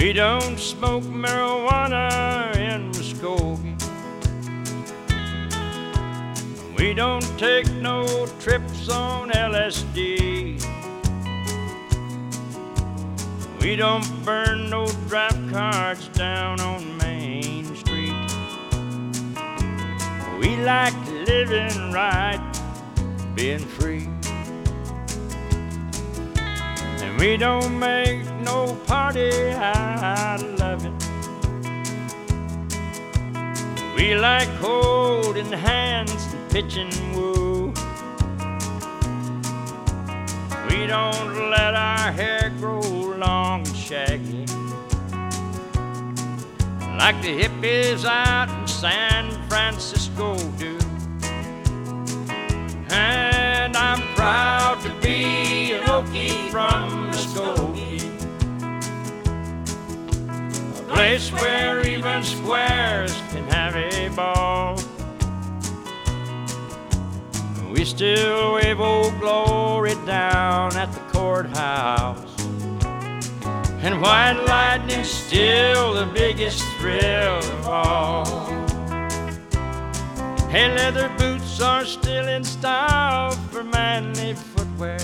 We don't smoke marijuana in Muskogee. We don't take no trips on LSD. We don't burn no draft cards down on Main Street. We like living right, being free. And we don't make no party out of loving. We like holding hands and pitching woo. We don't let our hair grow long and shaggy like the hippies out in San Francisco do. And I'm proud to be an Okie from Muskogee, a place where even squares can have a ball. We still wave Old Glory down at the courthouse, and white lightning's still the biggest thrill of all. Hey, leather boots are still in style for manly footwear.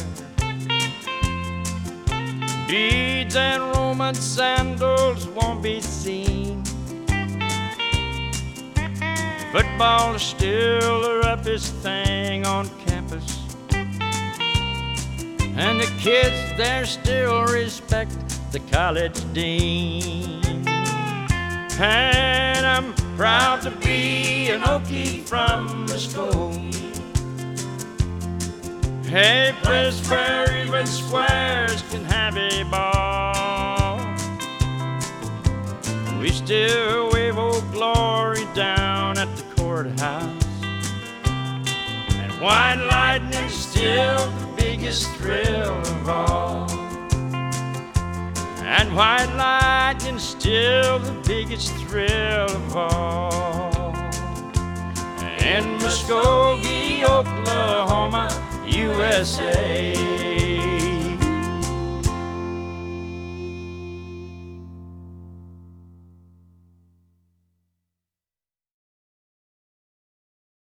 Beads and Roman sandals won't be seen. Football is still the roughest thing on campus, and the kids there still respect the college dean. And I'm proud to be an Okie from Muskogee, a place where even squares can have a ball. We still wave Old Glory down at the courthouse, and white lightning's still the biggest thrill of all. And white lightning's still the biggest thrill of all. In Muskogee, Oklahoma, USA.